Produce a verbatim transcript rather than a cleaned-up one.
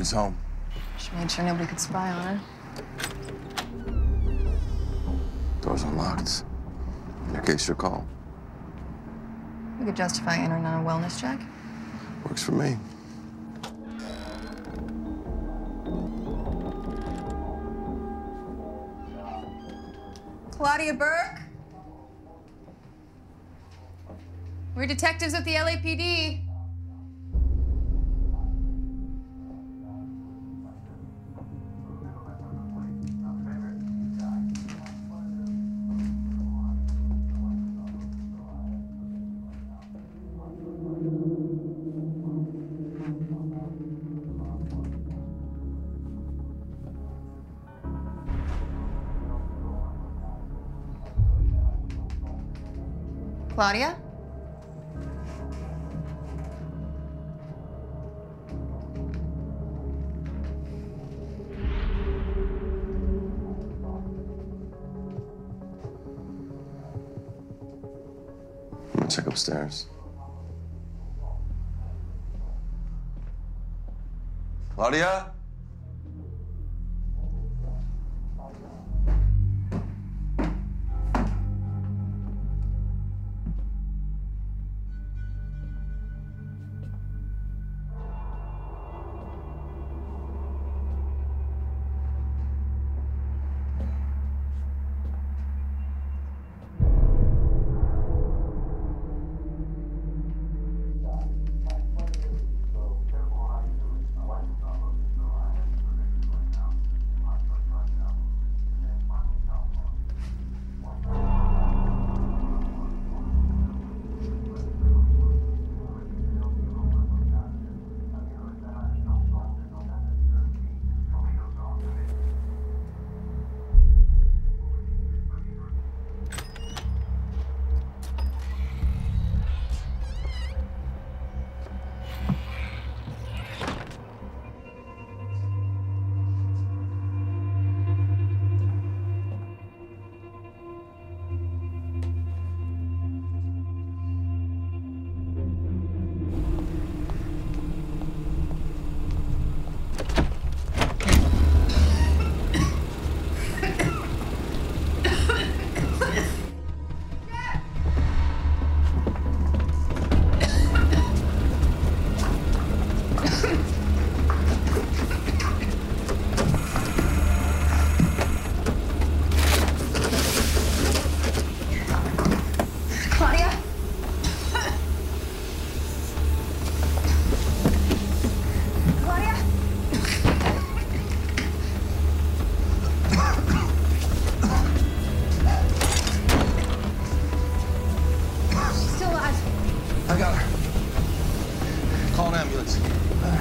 Nobody's home. She made sure nobody could spy on her. Door's unlocked. In case your call. We could justify entering on a wellness check. Works for me. Claudia Burke? We're detectives at the L A P D. Claudia? I'm gonna check upstairs. Claudia? I got her. Call an ambulance. Uh,